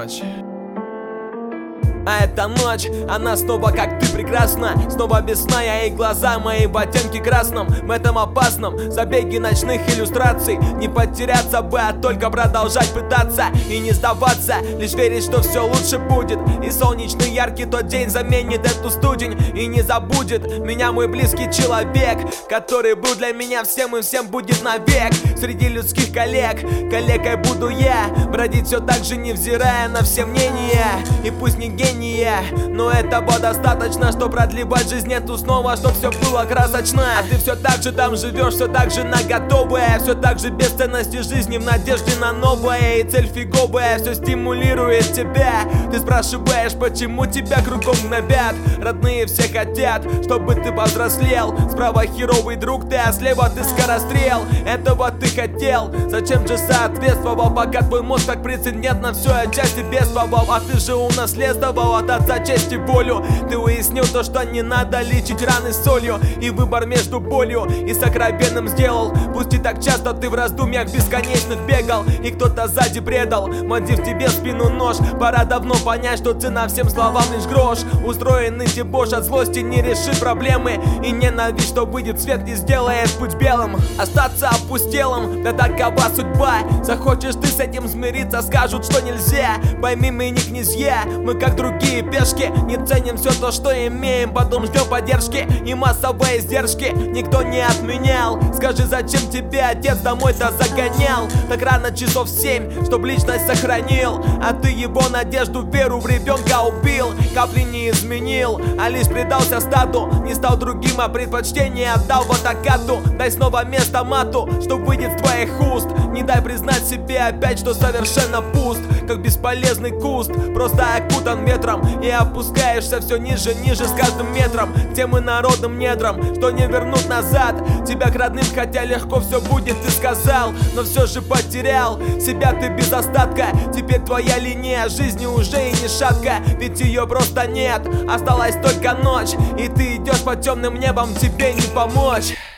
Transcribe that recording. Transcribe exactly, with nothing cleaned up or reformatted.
ночь. А эта ночь, она снова как ты прекрасна. Снова весна, и глаза мои в оттенке красном. В этом опасном забеге ночных иллюстраций не потеряться бы, а только продолжать пытаться и не сдаваться, лишь верить, что все лучше будет. И солнечный яркий тот день заменит эту студень. И не забудет меня мой близкий человек, который был для меня всем и всем будет навек. Среди людских коллег, коллегой буду я, бродить все так же, невзирая на все мнения. И пусть не гений, но этого достаточно, что продлевать жизнь эту снова, чтоб все было красочно. А ты все так же там живешь, все так же наготовое, все так же без ценности жизни в надежде на новое. И цель фиговая все стимулирует тебя. Ты спрашиваешь, почему тебя кругом гнобят. Родные все хотят, чтобы ты повзрослел. Справа херовый друг ты, а слева ты скорострел. Этого ты хотел, зачем же соответствовал, пока твой мозг как прецедент на все отчасти бедствовал. А ты же унаследовал от отца честь и волю. Ты уяснил то, что не надо лечить раны солью, и выбор между болью и сокровенным сделал. Пусть и так часто ты в раздумьях бесконечных бегал, и кто-то сзади предал, вонзив тебе в спину нож. Пора давно понять, что цена всем словам лишь грош. Устроенный дебош от злости не решит проблемы, и ненависть, что выйдет в свет, не сделает путь белым. Остаться опустелым, да такова судьба. Захочешь ты с этим смириться, скажут, что нельзя. Пойми, мы не князья, мы как другие пешки, не ценим все то, что имеем, потом ждем поддержки и массовые издержки никто не отменял. Скажи, зачем тебе отец домой-то загонял так рано, часов семь, чтоб личность сохранил, а ты его надежду, веру в ребенка убил. Капли не изменил, а лишь предался стату, не стал другим, а предпочтение отдал в атакату. Дай снова место мату, что выйдет с твоих уст. Не дай признать себе опять, что совершенно пуст, как бесполезный куст, просто окутан ветром. И опускаешься все ниже, ниже с каждым метром к тем инородным недрам, что не вернут назад тебя к родным, хотя легко все будет, ты сказал, но все же потерял себя ты без остатка. Теперь твоя линия жизни уже и не шатка, ведь ее просто нет, осталась только ночь, и ты идешь по темным небам, тебе не помочь.